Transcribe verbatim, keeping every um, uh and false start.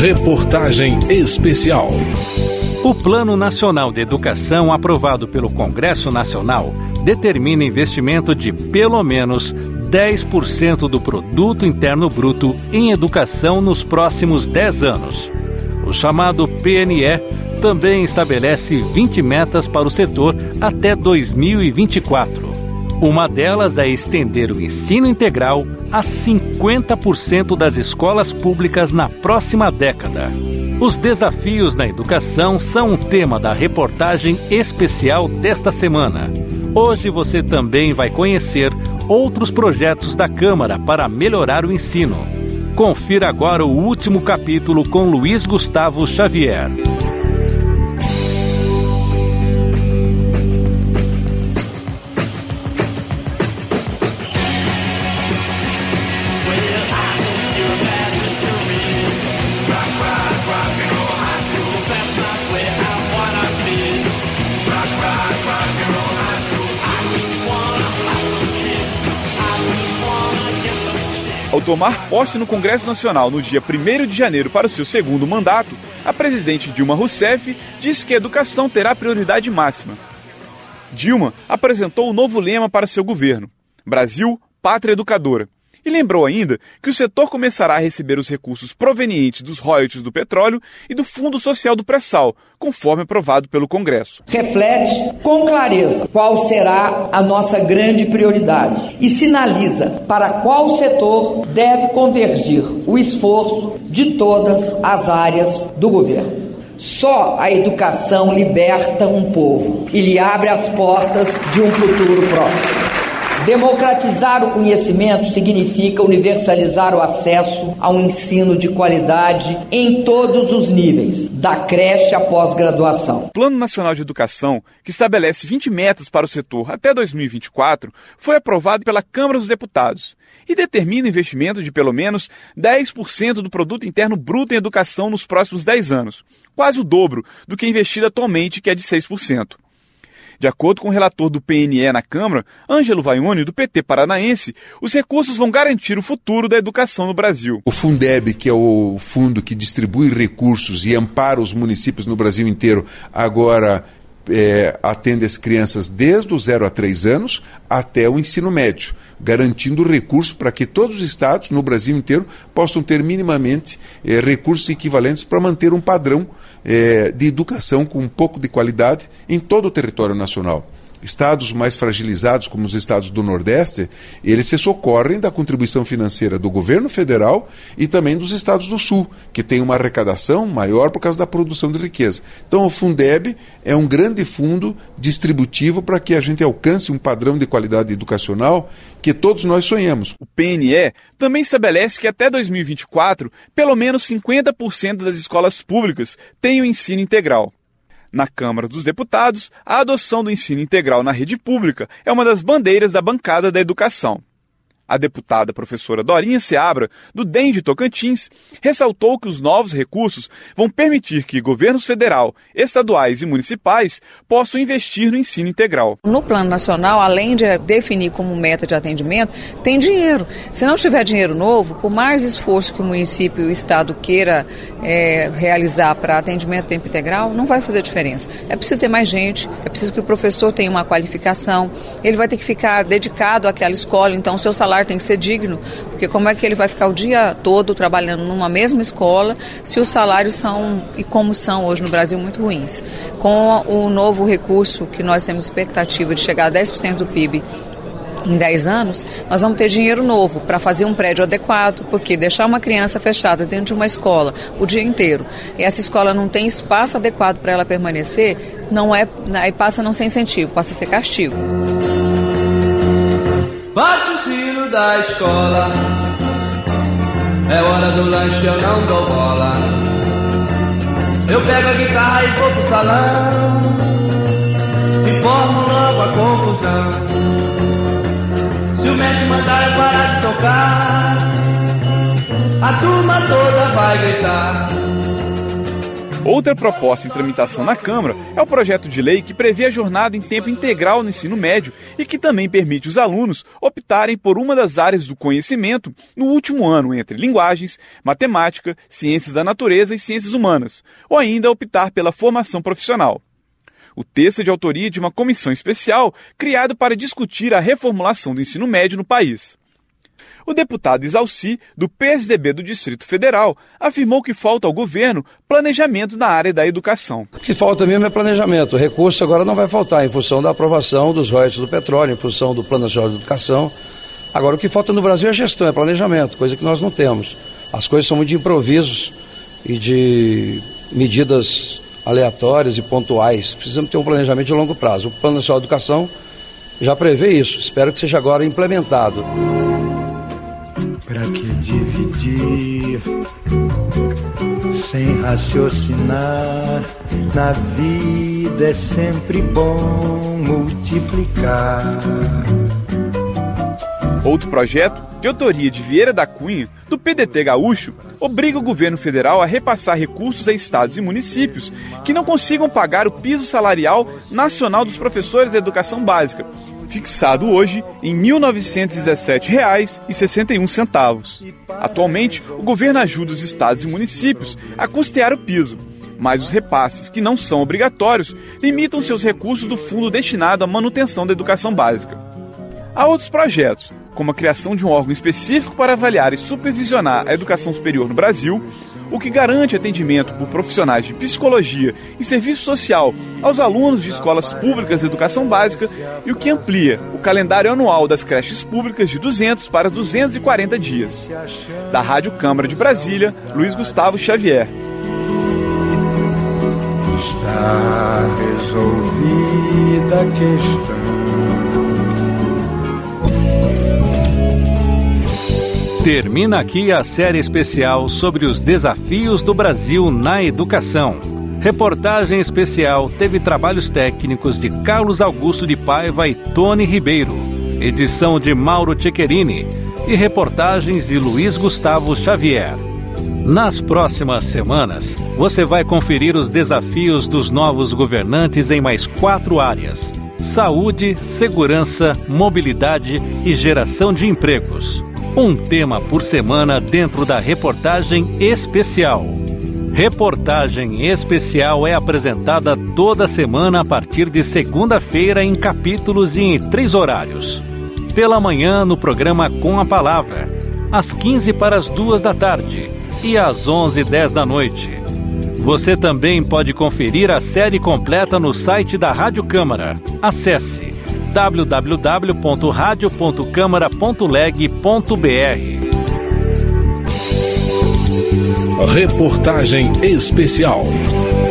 Reportagem especial. O Plano Nacional de Educação, aprovado pelo Congresso Nacional, determina investimento de pelo menos dez por cento do Produto Interno Bruto em educação nos próximos dez anos. O chamado P N E também estabelece vinte metas para o setor até dois mil e vinte e quatro. Uma delas é estender o ensino integral a cinquenta por cento das escolas públicas na próxima década. Os desafios na educação são o tema da reportagem especial desta semana. Hoje você também vai conhecer outros projetos da Câmara para melhorar o ensino. Confira agora o último capítulo com Luiz Gustavo Xavier. Ao tomar posse no Congresso Nacional no dia primeiro de janeiro para o seu segundo mandato, a presidente Dilma Rousseff disse que a educação terá prioridade máxima. Dilma apresentou o novo lema para seu governo: Brasil, Pátria Educadora. E lembrou ainda que o setor começará a receber os recursos provenientes dos royalties do petróleo e do Fundo Social do Pré-Sal, conforme aprovado pelo Congresso. Reflete com clareza qual será a nossa grande prioridade e sinaliza para qual setor deve convergir o esforço de todas as áreas do governo. Só a educação liberta um povo e lhe abre as portas de um futuro próspero. Democratizar o conhecimento significa universalizar o acesso a um ensino de qualidade em todos os níveis, da creche à pós-graduação. O Plano Nacional de Educação, que estabelece vinte metas para o setor até dois mil e vinte e quatro, foi aprovado pela Câmara dos Deputados e determina investimento de pelo menos dez por cento do Produto Interno Bruto em educação nos próximos dez anos, quase o dobro do que é investido atualmente, que é de seis por cento. De acordo com o relator do P N E na Câmara, Ângelo Vaione, do P T paranaense, os recursos vão garantir o futuro da educação no Brasil. O Fundeb, que é o fundo que distribui recursos e ampara os municípios no Brasil inteiro, agora é, atende as crianças desde os zero a três anos até o ensino médio, garantindo recursos para que todos os estados no Brasil inteiro possam ter minimamente é, recursos equivalentes para manter um padrão É, de educação com um pouco de qualidade em todo o território nacional. Estados mais fragilizados, como os estados do Nordeste, eles se socorrem da contribuição financeira do governo federal e também dos estados do Sul, que tem uma arrecadação maior por causa da produção de riqueza. Então o Fundeb é um grande fundo distributivo para que a gente alcance um padrão de qualidade educacional que todos nós sonhamos. O P N E também estabelece que até dois mil e vinte e quatro, pelo menos cinquenta por cento das escolas públicas tenham ensino integral. Na Câmara dos Deputados, a adoção do ensino integral na rede pública é uma das bandeiras da bancada da educação. A deputada professora Dorinha Seabra, do D E M de Tocantins, ressaltou que os novos recursos vão permitir que governos federal, estaduais e municipais possam investir no ensino integral. No Plano Nacional, além de definir como meta de atendimento, tem dinheiro. Se não tiver dinheiro novo, por mais esforço que o município e o estado queira é, realizar para atendimento tempo integral, não vai fazer diferença. É preciso ter mais gente, é preciso que o professor tenha uma qualificação, ele vai ter que ficar dedicado àquela escola, então o seu salário tem que ser digno, porque como é que ele vai ficar o dia todo trabalhando numa mesma escola se os salários são, e como são hoje no Brasil, muito ruins. Com o novo recurso que nós temos expectativa de chegar a dez por cento do P I B em dez anos, nós vamos ter dinheiro novo para fazer um prédio adequado, porque deixar uma criança fechada dentro de uma escola o dia inteiro, e essa escola não tem espaço adequado para ela permanecer, não é, aí passa a não ser incentivo, passa a ser castigo. Bate o sino da escola, é hora do lanche, eu não dou bola. Eu pego a guitarra e vou pro salão e formo logo a confusão. Se o mestre mandar eu parar de tocar, a turma toda vai gritar. Outra proposta em tramitação na Câmara é o projeto de lei que prevê a jornada em tempo integral no ensino médio e que também permite os alunos optarem por uma das áreas do conhecimento no último ano entre linguagens, matemática, ciências da natureza e ciências humanas, ou ainda optar pela formação profissional. O texto é de autoria de uma comissão especial criada para discutir a reformulação do ensino médio no país. O deputado Isalci, do P S D B do Distrito Federal, afirmou que falta ao governo planejamento na área da educação. O que falta mesmo é planejamento. O recurso agora não vai faltar em função da aprovação dos royalties do petróleo, em função do Plano Nacional de Educação. Agora, o que falta no Brasil é gestão, é planejamento, coisa que nós não temos. As coisas são muito de improvisos e de medidas aleatórias e pontuais. Precisamos ter um planejamento de longo prazo. O Plano Nacional de Educação já prevê isso. Espero que seja agora implementado. Pra que dividir sem raciocinar? Na vida é sempre bom multiplicar. Outro projeto, de autoria de Vieira da Cunha, do P D T gaúcho, obriga o governo federal a repassar recursos a estados e municípios que não consigam pagar o piso salarial nacional dos professores da educação básica, fixado hoje em mil novecentos e dezessete reais e sessenta e um centavos. Atualmente, o governo ajuda os estados e municípios a custear o piso, mas os repasses, que não são obrigatórios, limitam seus recursos do fundo destinado à manutenção da educação básica. Há outros projetos, como a criação de um órgão específico para avaliar e supervisionar a educação superior no Brasil, o que garante atendimento por profissionais de psicologia e serviço social aos alunos de escolas públicas de educação básica e o que amplia o calendário anual das creches públicas de duzentos para duzentos e quarenta dias. Da Rádio Câmara de Brasília, Luiz Gustavo Xavier. Está resolvida a questão. Termina aqui a série especial sobre os desafios do Brasil na educação. Reportagem especial teve trabalhos técnicos de Carlos Augusto de Paiva e Tony Ribeiro. Edição de Mauro Ceccherini e reportagens de Luiz Gustavo Xavier. Nas próximas semanas, você vai conferir os desafios dos novos governantes em mais quatro áreas: saúde, segurança, mobilidade e geração de empregos. Um tema por semana dentro da reportagem especial. Reportagem especial é apresentada toda semana a partir de segunda-feira em capítulos e em três horários. Pela manhã no programa Com a Palavra, às quinze para as duas da tarde e às onze e dez da noite. Você também pode conferir a série completa no site da Rádio Câmara. Acesse w w w ponto radio ponto câmara ponto leg ponto b r. Reportagem especial.